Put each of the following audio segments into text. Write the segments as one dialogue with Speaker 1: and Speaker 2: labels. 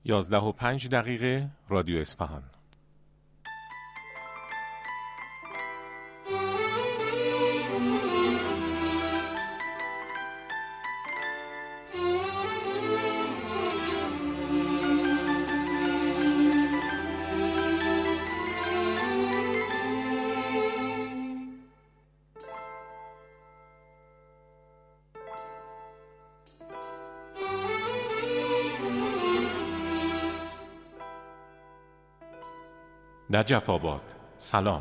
Speaker 1: 11:05 رادیو اصفهان. نجف آباد، سلام.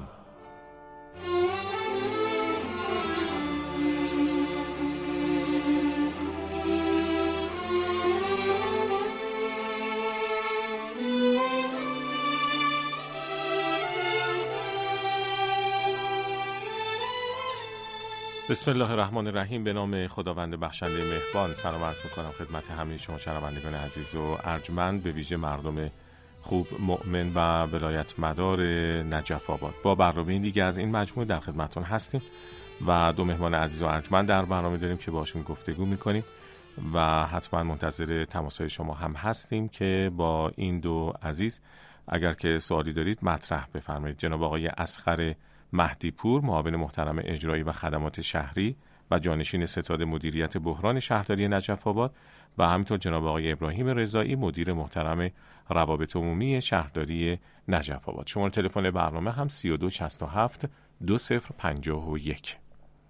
Speaker 1: بسم الله الرحمن الرحیم. به نام خداوند بخشنده مهربان. سلام عرض میکنم خدمت همه شما شنوندگان عزیز و ارجمند، به ویژه مردم خوب، مؤمن و ولایت مدار نجف آباد. با برنامه دیگه از این مجموعه در خدمتتون هستیم و دو مهمان عزیز و ارجمند در برنامه داریم که باشون گفتگو میکنیم و حتما منتظر تماس‌های شما هم هستیم که با این دو عزیز اگر که سوالی دارید مطرح بفرمایید. جناب آقای اصغر مهدی پور، معاون محترم اجرایی و خدمات شهری و جانشین ستاد مدیریت بحران شهرداری نجف آباد، و همینطور جناب آقای ابراهیم رضایی، مدیر محترم روابط عمومی شهرداری نجف آباد. شماره تلفن برنامه هم 3267 2051.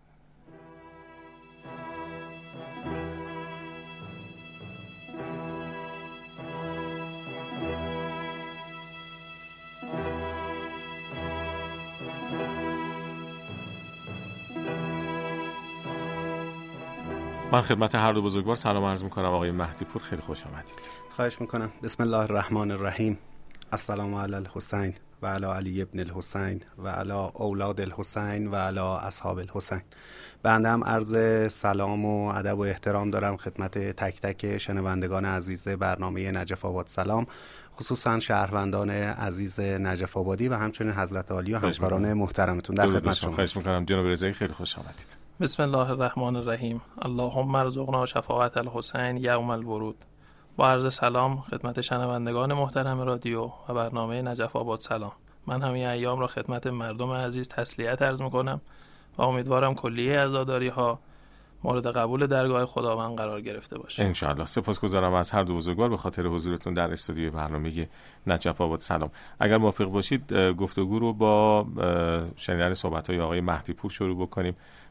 Speaker 1: من خدمت هر دو بزرگوار سلام عرض میکنم. آقای مهدی پور، خیلی خوش آمدید.
Speaker 2: خواهش میکنم. بسم الله الرحمن الرحیم. السلام علی الحسین و علی علی ابن الحسین و علی اولاد الحسین و علی اصحاب الحسین. بنده هم عرض سلام و ادب و احترام دارم خدمت تک تک شنوندگان عزیز برنامه نجف آباد سلام، خصوصا شهروندان عزیز نجف آبادی و همچنین حضرت عالی و همکاران محترمتون در خدمت شما.
Speaker 1: خواهش میکنم. جناب رضایی، خیلی خوش آمدید.
Speaker 3: بسم الله الرحمن الرحیم. اللهم ارزقنا شفاعت الحسین یوم الورود. با عرض سلام خدمت شنوندگان محترم رادیو و برنامه نجف آباد سلام. من همین ایام را خدمت مردم عزیز تسلیت عرض میکنم و امیدوارم کلیه عزاداری ها مورد قبول درگاه خداوند قرار گرفته باشه ان
Speaker 1: شاء الله. سپاسگزارم از هر دو بزرگوار به خاطر حضورتون در استودیوی برنامه نجف آباد سلام. اگر موافق باشید گفتگو رو با شنیدن صحبت‌های آقای مهدی پور شروع بکنیم.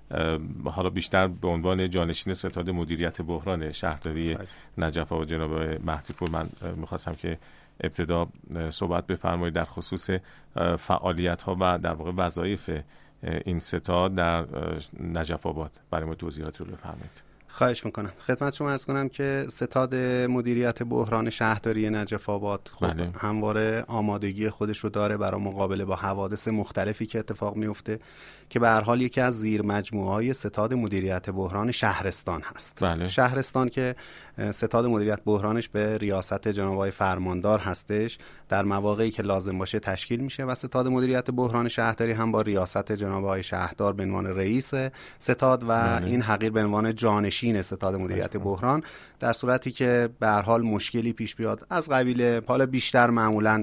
Speaker 1: حالا بیشتر به عنوان جانشین ستاد مدیریت بحران شهرداری نجف آباد. جناب مهدی پور، من می‌خواستم که ابتدا صحبت بفرمایید در خصوص فعالیت‌ها و در واقع وظایف این ستاد در نجف آباد. برای ما توضیحات رو بفرمایید.
Speaker 2: خواهش میکنم. خدمت شما عرض کنم که ستاد مدیریت بحران شهرداری نجف آباد همواره آمادگی خودش رو داره برای مقابله با حوادث مختلفی که اتفاق میفته که به هر حال یکی از زیر مجموعه‌های ستاد مدیریت بحران شهرستان هست. شهرستان که ستاد مدیریت بحرانش به ریاست جناب آقای فرماندار هستش، در مواقعی که لازم باشه تشکیل میشه و ستاد مدیریت بحران شهرداری هم با ریاست جناب آقای شهردار به عنوان رئیس ستاد و این حقیر به عنوان جانشین ستاد مدیریت بحران، در صورتی که به هر حال مشکلی پیش بیاد از قبیل حالا بیشتر معمولاً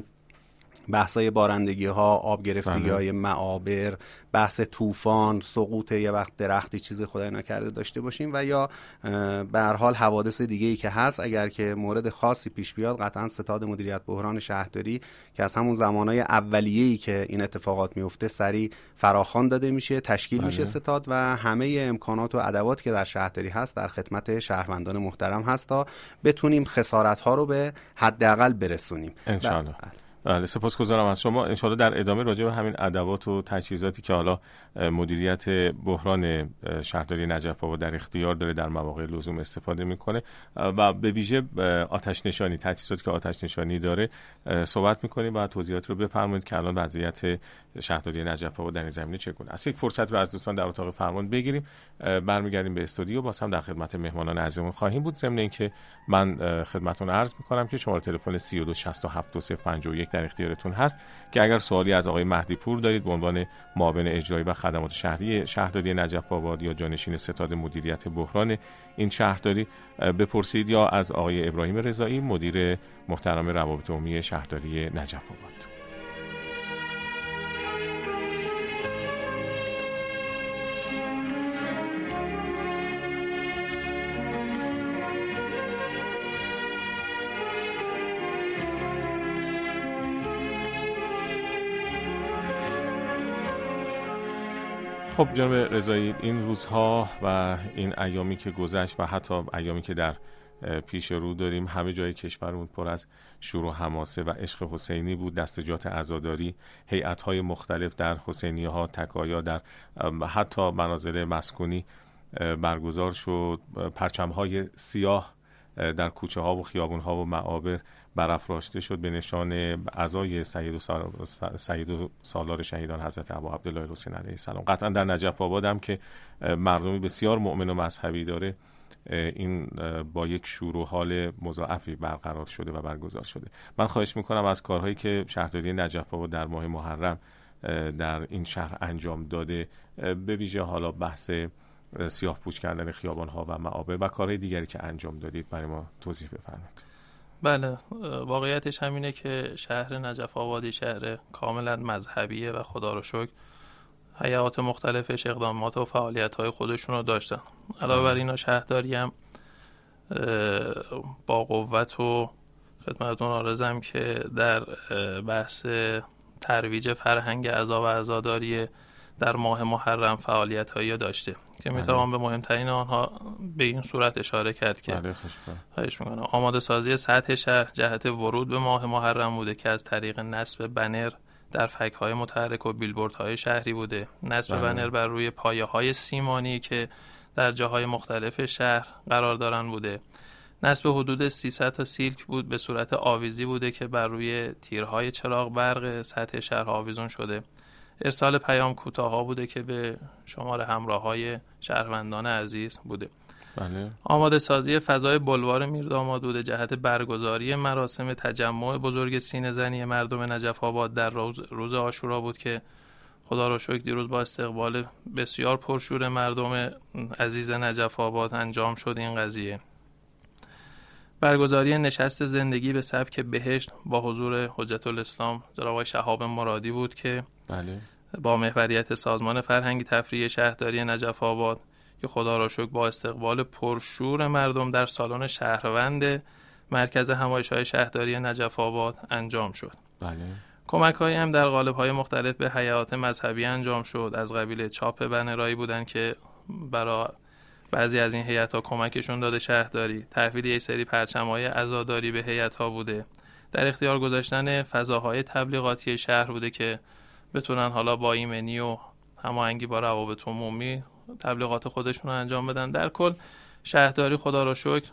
Speaker 2: بحثای بارندگی ها، آب گرفتگی های معابر، بحث طوفان، سقوط یه وقت درختی چیز خدای نکرده داشته باشیم و یا به هر حال حوادث دیگه ای که هست، اگر که مورد خاصی پیش بیاد قطعا ستاد مدیریت بحران شهرداری که از همون زمانهای اولیه‌ای که این اتفاقات میفته سریع فراخوان داده میشه، تشکیل میشه ستاد و همه امکانات و ادوات که در شهرداری هست در خدمت شهروندان محترم هست تا بتونیم خسارت ها رو به حداقل برسونیم
Speaker 1: ان شاء الله. بله، سپاسگزارم از شما. ان شاءالله در ادامه راجع به همین ادوات و تجهیزاتی که حالا مدیریت بحران شهرداری نجف آباد در اختیار داره در مواقع لزوم استفاده میکنه و به ویژه آتش نشانی، تجهیزاتی که آتش نشانی داره صحبت میکنیم و توضیحات رو بفرمایید که الان وضعیت شهرداری نجف آباد در این زمینه چگونه است. یک فرصت رو از دوستان در اتاق فرمان بگیریم، برمیگردیم به استودیو، باز هم در خدمت مهمانان عزیزمون خواهیم بود. ضمن اینکه من خدمتتون عرض میکنم که شماره تلفن 32672051 در اختیارتون هست که اگر سوالی از آقای مهدی پور دارید به عنوان معاون اجرایی و خدمات شهری شهرداری نجف آباد یا جانشین ستاد مدیریت بحران این شهرداری بپرسید، یا از آقای ابراهیم رضایی مدیر محترم روابط عمومی شهرداری نجف آباد. خب جناب رضایی، این روزها و این ایامی که گذشت و حتی ایامی که در پیش رو داریم، همه جای کشورمون پر از شور و حماسه و عشق حسینی بود. دستجات عزاداری، هیئت‌های مختلف در حسینیه‌ها، تکایا، در حتی منازل مسکونی برگزار شد. پرچم‌های سیاه در کوچه‌ها و خیابون‌ها و معابر برافراشته شد به نشان عزای سید و سالار شهیدان حضرت ابا عبدالله الحسین علیه السلام. قطعا در نجف آباد هم که مردمی بسیار مؤمن و مذهبی داره، این با یک شور و حال مضاعفی برقرار شده و برگزار شده. من خواهش میکنم از کارهایی که شهرداری نجف آباد در ماه محرم در این شهر انجام داده، به ویژه حالا بحث سیاه پوش کردن خیابان‌ها و معابر و کارهای دیگری که انجام دادید برای ما توضیح بفرمایید.
Speaker 3: بله، واقعیتش همینه که شهر نجف آبادی شهر کاملا مذهبیه و خدا رو شکر هیئات مختلفش اقدامات و فعالیت‌های خودشون رو داشتن. علاوه بر اینا شهرداری هم با قوت و خدمتتون عرضم که در بحث ترویج فرهنگ عزا و عزاداری در ماه محرم فعالیت‌هایی داشته که میتونم به مهمترین آنها به این صورت اشاره کرد که آماده سازی سطح شهر جهت ورود به ماه محرم بوده که از طریق نصب بنر در فک‌های متحرک و بیلبوردهای شهری بوده، نصب بنر بر روی پایه‌های سیمانی که در جاهای مختلف شهر قرار دارن بوده، نصب حدود 300 تا سیلک بود به صورت آویزی بوده که بر روی تیرهای چراغ برق سطح شهر آویزون شده، ارسال پیام کوتاه‌ها بوده که به شمار همراه‌های شهروندان عزیز بوده.
Speaker 1: بله.
Speaker 3: آماده سازی فضای بلوار میرداماد بوده جهت برگزاری مراسم تجمع بزرگ سینه‌زنی مردم نجف آباد در روز عاشورا بود که خدا را شکر دیروز با استقبال بسیار پرشور مردم عزیز نجف آباد انجام شد این قضیه. برگزاری نشست زندگی به سبک بهشت با حضور حجت الاسلام جناب آقای شهاب مرادی بود که
Speaker 1: بله.
Speaker 3: با محوریت سازمان فرهنگی تفریحی شهرداری نجف آباد که خدا را شکر با استقبال پرشور مردم در سالن شهروند مرکز همایش‌های شهرداری نجف آباد انجام شد.
Speaker 1: بله.
Speaker 3: کمک‌هایی هم در قالب‌های مختلف به هیئات مذهبی انجام شد، از قبیل چاپ بنرایی بودن که برای بعضی از این هیئت‌ها کمکشون داده شهرداری، تحویل یک سری پرچم‌های عزاداری به هیئت‌ها بوده، در اختیار گذاشتن فضاهای تبلیغاتی شهر بوده که بتونن حالا با ایمنی و هماهنگی با روابط عمومی تبلیغات خودشون رو انجام بدن. در کل شهرداری خدا را شکر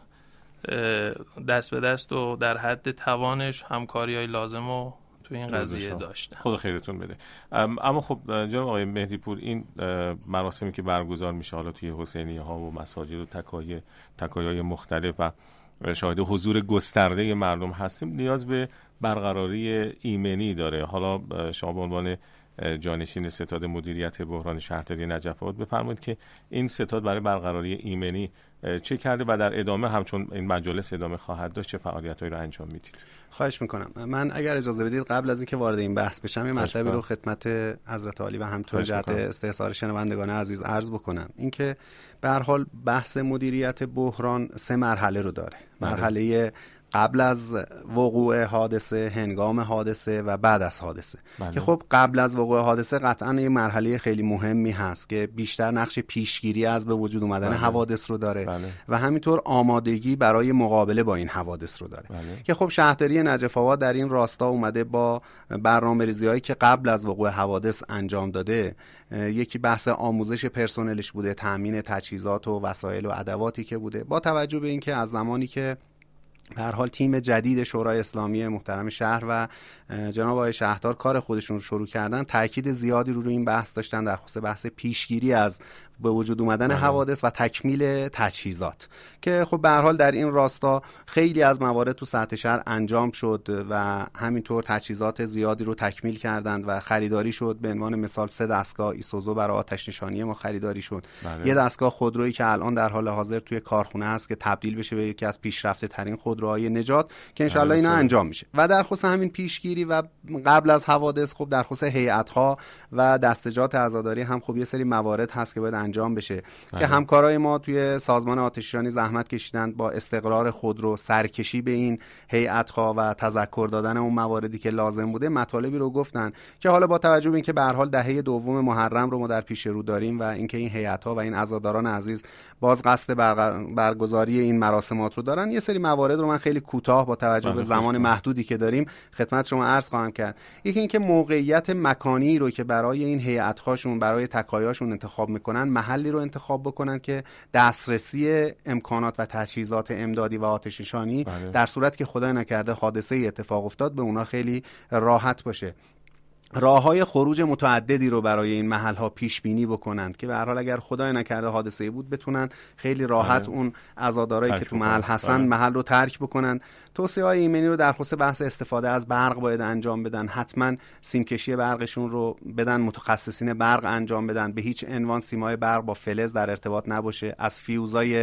Speaker 3: دست به دست و در حد توانش همکاری‌های لازم و تو این قضیه داشتن.
Speaker 1: خدا خیرتون بده. اما خب جناب آقای مهدی پور، این مراسمی که برگزار میشه حالا توی حسینیه‌ها و مساجد و تکایای مختلف و شاهد حضور گسترده مردم هستیم، نیاز به برقراری ایمنی داره. حالا شما به عنوان جانشین ستاد مدیریت بحران شهرداری نجف آباد بفرمایید که این ستاد برای برقراری ایمنی چه کرده و در ادامه همچون این مجالس ادامه خواهد داشت چه فعالیتایی رو انجام میدید؟
Speaker 2: خواهش میکنم. من اگر اجازه بدید قبل از اینکه وارد این بحث بشم یه مطلبی رو خدمت حضرت عالی و همطور جهت استحضار شنوندگان عزیز عرض بکنم. اینکه به هر حال بحث مدیریت بحران 3 مرحله رو داره. مرحله قبل از وقوع حادثه، هنگام حادثه و بعد از حادثه. که خب قبل از وقوع حادثه قطعاً یه مرحله خیلی مهمی هست که بیشتر نقش پیشگیری از به وجود اومدن حوادث رو داره و همینطور آمادگی برای مقابله با این حوادث رو داره. که خب شهرداری نجف آباد در این راستا اومده با برنامه‌ریزی‌هایی که قبل از وقوع حوادث انجام داده. یکی بحث آموزش پرسنلش بوده، تامین تجهیزات و وسایل و ادواتی که بوده، با توجه به اینکه از زمانی که به هر حال تیم جدید شورای اسلامی محترم شهر و جناب آقای شهردار کار خودشون رو شروع کردن، تاکید زیادی رو این بحث داشتن در خصوص بحث پیشگیری از به وجود اومدن حوادث و تکمیل تجهیزات که خب به هر حال در این راستا خیلی از موارد تو سطح شهر انجام شد و همینطور تجهیزات زیادی رو تکمیل کردند و خریداری شد. به عنوان مثال 3 دستگاه ایسوزو برای آتش نشانی ما خریداری شد. یه دستگاه خودرویی که الان در حال حاضر توی کارخونه هست که تبدیل بشه به یکی از پیشرفته ترین خودروهای نجات که انشالله اینا انجام میشه. و در خصوص همین پیشگیری و قبل از حوادث خب در خصوص هیئت‌ها و دستجات عزاداری هم خب یه سری موارد هست که باید انجام بشه که همکارای ما توی سازمان آتش‌نشانی زحمت کشیدن با استقرار خودرو، سرکشی به این هیئت‌ها و تذکر دادن اون مواردی که لازم بوده مطالبی رو گفتن که حالا با توجه به اینکه به هر حال دهه دوم محرم رو ما در پیش رو داریم و اینکه این هیئت‌ها و این عزاداران عزیز باز قصد برگزاری این مراسمات رو دارن، یه سری موارد رو من خیلی کوتاه با توجه به زمان محدودی که داریم خدمت شما عرض خواهم کرد. یکی اینکه موقعیت مکانی رو که برای این هیئت‌هاشون برای تکایاشون انتخاب میکنن محلی رو انتخاب بکنن که دسترسی امکانات و تجهیزات امدادی و آتش نشانی در صورت که خدای نکرده حادثه اتفاق افتاد به اونا خیلی راحت باشه. راه‌های خروج متعددی رو برای این محل‌ها پیش بینی بکنند که به هر حال اگر خدای نکرده حادثه‌ای بود بتونن خیلی راحت اون عزادارایی که تو محل هستن محل رو ترک بکنن. توصیه‌های ایمنی رو در خصوص بحث استفاده از برق باید انجام بدن. حتما سیمکشی برقشون رو بدن متخصصین برق انجام بدن. به هیچ عنوان سیمای برق با فلز در ارتباط نباشه. از فیوزای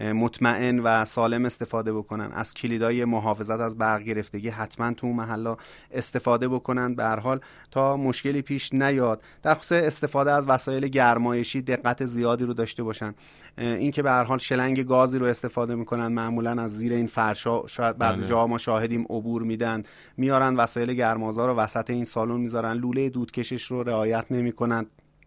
Speaker 2: مطمئن و سالم استفاده بکنن. از کلیدای محافظت از برق گرفتگی حتما تو محلا استفاده بکنن به هر حال تا مشکلی پیش نیاد. در خصوص استفاده از وسایل گرمایشی دقت زیادی رو داشته باشن. این که به هر حال شلنگ گازی رو استفاده میکنن معمولا از زیر این فرشا، شاید بعضی جاها ما شاهدیم عبور میدن، میارن وسایل گرمازار رو وسط این سالن میذارن، لوله دودکشش رو رعایت نمیکنن.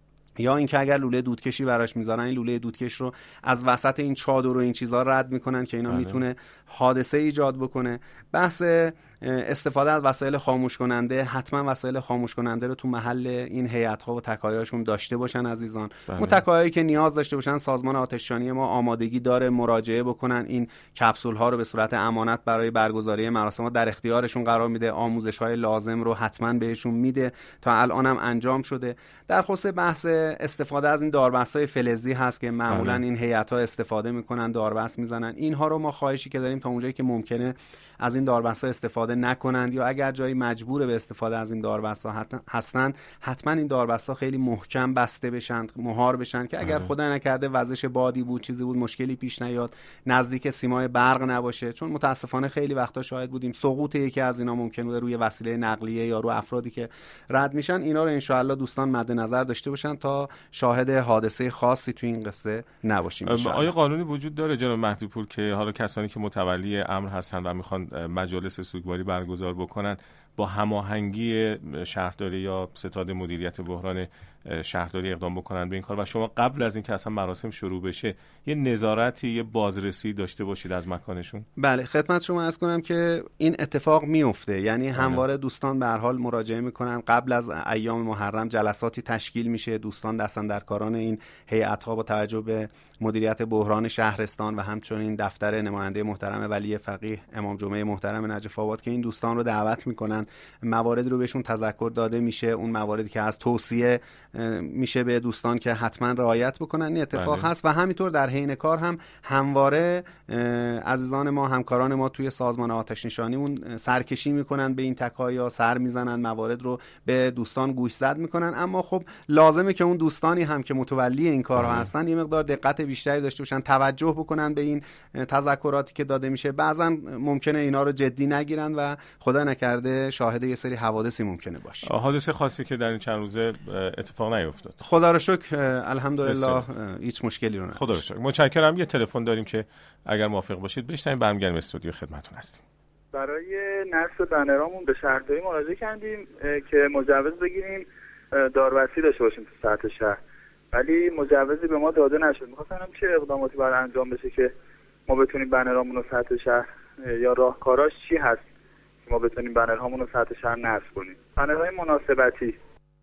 Speaker 2: یا اینکه اگر لوله دودکشی براش میذارن این لوله دودکش رو از وسط این چادر و این چیزا رد میکنن که اینا میتونه حادثه ایجاد بکنه. بحث استفاده از وسایل خاموش کننده، حتما وسایل خاموش کننده رو تو محل این هیئت‌ها و تکایاشون داشته باشن عزیزان. اون تکایایی که نیاز داشته باشن سازمان آتش‌نشانی ما آمادگی داره مراجعه بکنن. این کپسول ها رو به صورت امانت برای برگزاری مراسمات در اختیارشون قرار میده. آموزش‌های لازم رو حتما بهشون میده. تا الان هم انجام شده. در خصوص بحث استفاده از این داربست‌های فلزی هست که معمولا این هیئت‌ها استفاده میکنن، داربست میزنن. اینها رو ما خواهشی که داریم تا اونجایی که ممکنه از این داربست‌ها استفاده نکنند یا اگر جایی مجبور به استفاده از این داربست‌ها هستند حتما این داربست‌ها خیلی محکم بسته بشن، مهار بشن که اگر خدای نکرده وزش بادی بود چیزی بود مشکلی پیش نیاد، نزدیک سیمای برق نباشه. چون متاسفانه خیلی وقتا شاهد بودیم سقوط یکی از اینا ممکن بوده روی وسیله نقلیه یا رو افرادی که رد میشن. اینا رو ان شاءالله دوستان مد نظر داشته باشن تا شاهد حادثه خاصی تو این قصه نباشیم.
Speaker 1: آیا قانونی وجود داره جناب مهدی‌پور که حالا کسانی که متولی امر هستن و میخوان مجالس سوگواری برگزار بکنن با هماهنگی شهرداری یا ستاد مدیریت بحران شهرداری اقدام بکنن به این کار و شما قبل از اینکه اصلا مراسم شروع بشه یه نظارتی، یه بازرسی داشته باشید از مکانشون؟
Speaker 2: بله خدمت شما عرض کنم که این اتفاق میفته. یعنی همواره دوستان به هر حال مراجعه میکنن. قبل از ایام محرم جلساتی تشکیل میشه. دوستان دستاندرکاران این هیئت‌ها با توجه به مدیریت بحران شهرستان و همچنین دفتر نماینده محترم ولی فقیه امام جمعه محترم نجف آباد که این دوستان رو دعوت میکنن، موارد رو بهشون تذکر داده میشه. اون مواردی که از توصیه میشه به دوستان که حتما رعایت بکنن این اتفاق هست. و همینطور در حین کار هم همواره عزیزان ما، همکاران ما توی سازمان آتش نشانیمون سرکشی میکنن به این تکایا، سر میزنن، موارد رو به دوستان گوشزد میکنن. اما خب لازمه که اون دوستانی هم که متولی این کارها هستن یه مقدار دقت بیشتری داشته باشن، توجه بکنن به این تذکراتی که داده میشه. بعضا ممکنه اینا رو جدی نگیرن و خدا نکرده شاهد یه سری حوادثی ممکنه باشه.
Speaker 1: حادثه خاصی که در این چند روزه اتفاق نیفتاد
Speaker 2: خدا رو شکر، الحمدلله هیچ مشکلی رو نداشت.
Speaker 1: خدا رو شکر. متشکرم. یه تلفن داریم که اگر موافق باشید بشنویم برمیگردیم استودیو خدمتتون هستیم.
Speaker 4: برای نصب بنرامون به شهرداری مراجعه کردیم که مجوز بگیریم داربستی داشته باشیم تو سطح شهر، ولی مجوزی به ما داده نشد. می‌خواستم چه اقداماتی باید انجام بشه که ما بتونیم بنرامون رو سطح شهر یا راهکاراش چی هست که ما بتونیم بنرهامون رو سطح شهر نصب کنیم. بنرهای مناسبتی.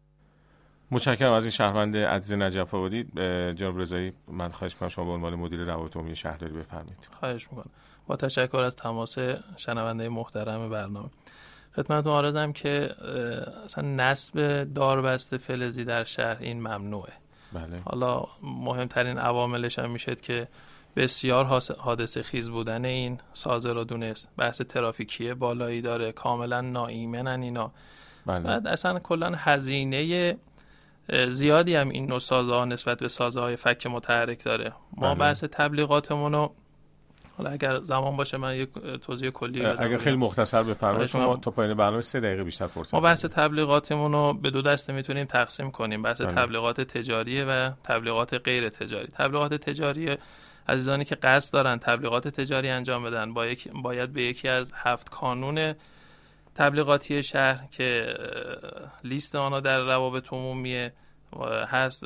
Speaker 1: متشکرم از این شهروند عزیز نجف آبادی. جناب رضایی من خواهش می‌کنم شما به عنوان مدیر روابط عمومی شهرداری بفرمایید.
Speaker 3: خواهش می‌کنم. با تشکر از تماس شنونده محترم برنامه. خدمتتون عرضم که اصلا نصب داربست فلزی در شهر این ممنوعه.
Speaker 1: بله.
Speaker 3: حالا مهمترین عواملش هم میشه که بسیار حادثه خیز بودن این سازه رو دونست. بحث ترافیکی بالایی داره، کاملا ناایمنن اینا.
Speaker 1: بله.
Speaker 3: بعد اصلا کلا هزینه زیادی هم این نوع سازه ها نسبت به سازه های فک متحرک داره. ما بحث تبلیغاتمون رو، حالا اگر زمان باشه من یک توضیح کلی بدم.
Speaker 1: اگر خیلی مختصر بفرمایید، چون تا پایان برنامه 3 دقیقه بیشتر فرصت
Speaker 3: ما بحث تبلیغاتمون رو به دو دسته میتونیم تقسیم کنیم. بحث تبلیغات تجاری و تبلیغات غیر تجاری. تبلیغات تجاری عزیزانی که قصد دارن تبلیغات تجاری انجام بدن باید به یکی از 7 کانون تبلیغاتی شهر که لیست آنها در روابط عمومی هست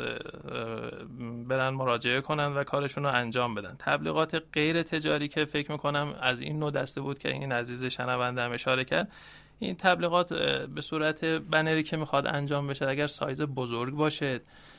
Speaker 3: برن مراجعه کنن و کارشون رو انجام بدن. تبلیغات غیر تجاری که فکر میکنم از این نوع دسته بود که این عزیز شنونده هم اشاره کرد، این تبلیغات به صورت بنری که میخواد انجام بشه اگر سایز بزرگ باشه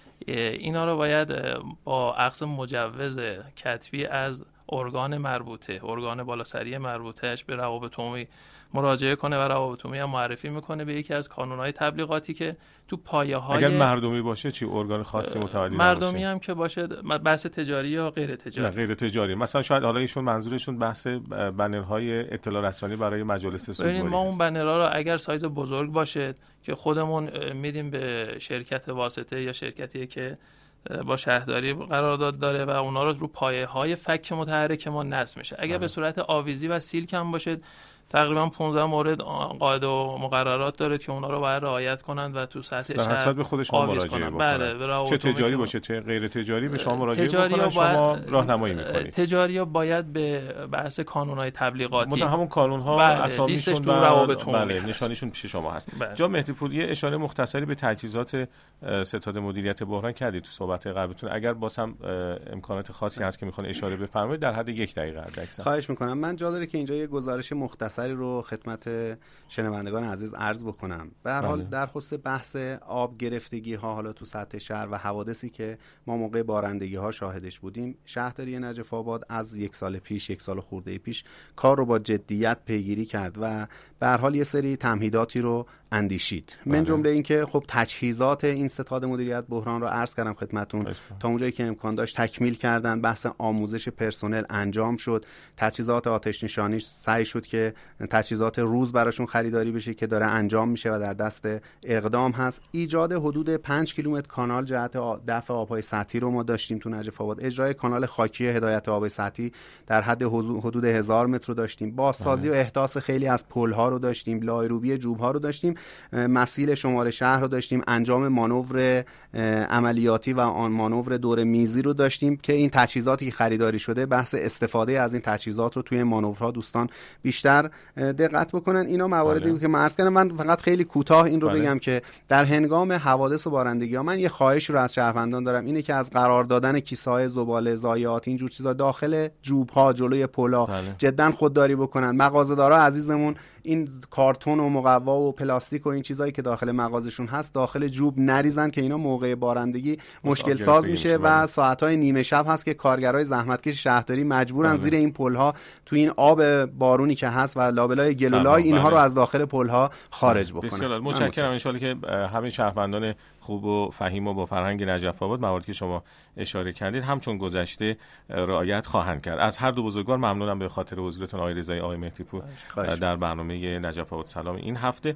Speaker 3: اینا رو باید با اخذ مجوز کتبی از ارگان مربوطه، ارگان بالاسری مربوطهش به روابط عمومی مراجعه کنه و روابط عمومی هم معرفی میکنه به یکی از کانونهای تبلیغاتی که تو پایه‌های.
Speaker 1: اگر مردمی باشه چی ارگان خاصی متعالی
Speaker 3: مردمی
Speaker 1: نباشه؟
Speaker 3: هم که باشه بحث تجاری یا غیر تجاری؟
Speaker 1: نه غیر تجاری. مثلا شاید حالا ایشون منظورشون بحث بنرهای اطلاع رسانی برای مجالس سوگواری.
Speaker 3: ما اون بنرها رو اگر سایز بزرگ باشه که خودمون میدیم به شرکت واسطه یا شرکتی که با شهرداری قرارداد داره و اونا رو پایه‌های فک متحرک ما نصب میشه. اگر به صورت آویزی و سیلک هم باشه تقریبا 15 مورد قاعده و مقررات داره که اونا رو باید رعایت کنن و تو سطح شهر
Speaker 1: حساب به خود شما مراجعه بکنن.
Speaker 3: بله،
Speaker 1: چه تجاری باشه چه غیر تجاری به شما مراجعه بکنن، شما راهنمایی میکنید.
Speaker 3: تجاری‌ها باید به بحث کانون‌های تبلیغاتی
Speaker 1: همون کانون‌ها اسامیشون
Speaker 3: و روابط عمومی
Speaker 1: نشانیشون پیش شما هست. جا مهدی پور یه اشاره مختصری به تجهیزات ستاد مدیریت بحران کردید تو صحبت قبلتون. اگر باز هم امکانات خاصی هست که میخوان اشاره بفرمایید در حد 1 دقیقه حداکثر.
Speaker 2: خواهش میکنم. من جا داره که اینجا یه گزارش مختصری رو خدمت شنوندگان عزیز عرض بکنم. به هر حال در خصوص بحث آب گرفتگی ها حالا تو سطح شهر و حوادثی که ما موقع بارندگی ها شاهدش بودیم، شهرداری نجف آباد از 1 سال پیش، 1 سال خورده پیش کار رو با جدیت پیگیری کرد و به هر حال یه سری تمهیداتی رو اندیشید. من جمله این که خب تجهیزات این ستاد مدیریت بحران رو عرض کردم خدمتتون، تا اونجایی که امکان داشت تکمیل کردن. بحث آموزش پرسنل انجام شد. تجهیزات آتش نشانی سعی شد که تجهیزات روز براشون خریداری بشه که داره انجام میشه و در دست اقدام هست. ایجاد حدود 5 کیلومتر کانال جهت دفع آبهای سطحی رو ما داشتیم تو نجف آباد. اجرای کانال خاکی هدایت آب سطحی در حد حدود 1000 متر رو داشتیم. بازسازی و احداث خیلی از پل‌ها رو داشتیم. لایروبی جوب‌ها رو داشتیم. مسیل شماره شهر رو داشتیم. انجام مانور عملیاتی و آن مانور دور میزی رو داشتیم که این تجهیزاتی که خریداری شده، بحث استفاده از این تجهیزات رو توی مانورها دوستان بیشتر دقت بکنن. اینا مواردی بود که من عرض کردم. من فقط خیلی کوتاه این رو بگم که در هنگام حوادث و بارندگی‌ها من یه خواهش رو از شهروندان دارم، اینه که از قرار دادن کیسه‌های زباله، ضایعات، این جور چیزا داخل جوب‌ها جلوی پل‌ها جدا خودداری بکنن. مغازه‌دارا عزیزمون این کارتون و مقوا و پلاستیک و این چیزایی که داخل مغازشون هست داخل جوب نریزن که اینا موقع بارندگی مشکل ساز میشه و ساعت‌های نیمه شب هست که کارگرای زحمتکش شهرداری مجبورن زیر این پل‌ها تو این آب بارونی که هست و لابلای گلولای اینها رو از داخل پل‌ها خارج بکنن.
Speaker 1: بسیار متشکرم. ان شاءالله که همین شهروندان خوب و فهیم و با فرهنگ نجف آباد مواردی که شما اشاره کردید همچون گذشته رعایت خواهند کرد. از هر دو بزرگوار ممنونم به خاطر حضورتون آقای رضایی، آقای مهدی پور در برنامه نجف آباد سلام این هفته.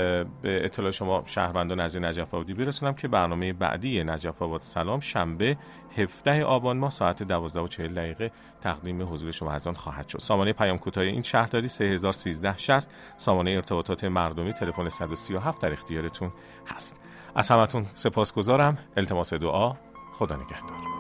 Speaker 1: به اطلاع شما شهروندان از نجف آبادی برسونم که برنامه بعدی نجف آباد سلام شنبه 17 آبان ماه ساعت 12:40 تقدیم حضور شما عزیزان خواهد شد. سامانه پیام کوتاه این شهرداری 301360، سامانه ارتباطات مردمی تلفن 137 در اختیارتون هست. از همتون سپاسگزارم. التماس دعا. خدا نگهدار.